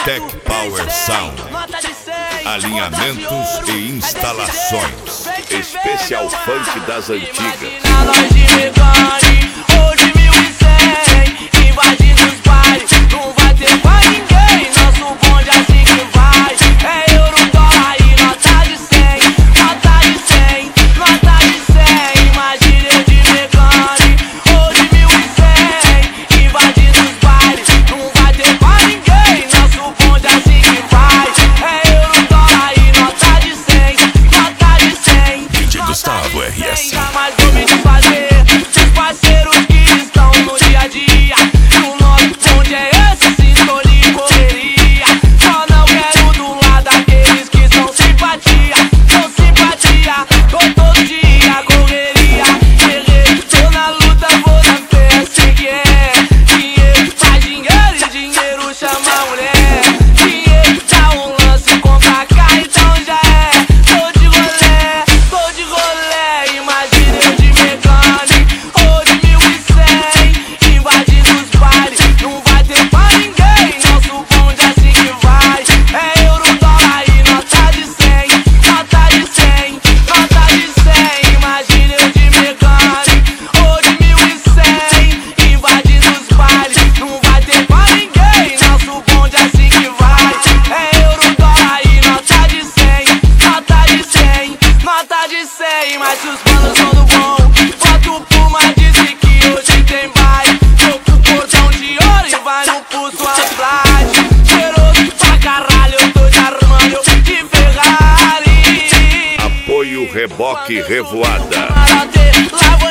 Tech Power Sound. Alinhamentos e instalações. Especial funk das antigas. Hoje 1100, invadindo os bailes. Não vai ter pra ninguém, nosso bonde assim que vai. É euro, dólar e nota de 100. Nota de 100, nota de 100. Imagina eu de mecânico. Hoje 1100, invadindo os bailes. Não vai ter pra ninguém, nosso bonde assim que vai. É euro, dólar e nota de 100. Nota de 100. DJ Gustavo RS. Mas vou me desfazer dos parceiros que estão no dia a dia. E o nosso bonde é esse, sintonia e correria. Só não quero do lado daqueles que são simpatia. São simpatia, tô todo dia, correria. Guerreiro, tô na luta, vou na fé, assim que é. Dinheiro faz dinheiro e dinheiro chama a mulher. Dinheiro dá um lance, compra cá, então já é. Tô de rolê, imagina eu de mecânico. Hoje 1100, invadindo os bailes. Não vai ter pra ninguém, nosso bonde assim que vai. É euro, dólar e nota de 100. Nota de 100, nota de 100. Imagina eu de mecânico. Hoje 1100, invadindo os bailes. Não vai ter pra ninguém, nosso bonde assim que vai. É euro, dólar e nota de 100. Nota de 100, nota de 100. Mas se os manos são do bom, bota o Puma, disse que hoje tem baile. Tô com cordão de ouro e vai no pulso Andrade. Cheiroso pra caralho, eu tô de Armani, eu de Ferrari. Apoio Reboque Revoada. Lá vou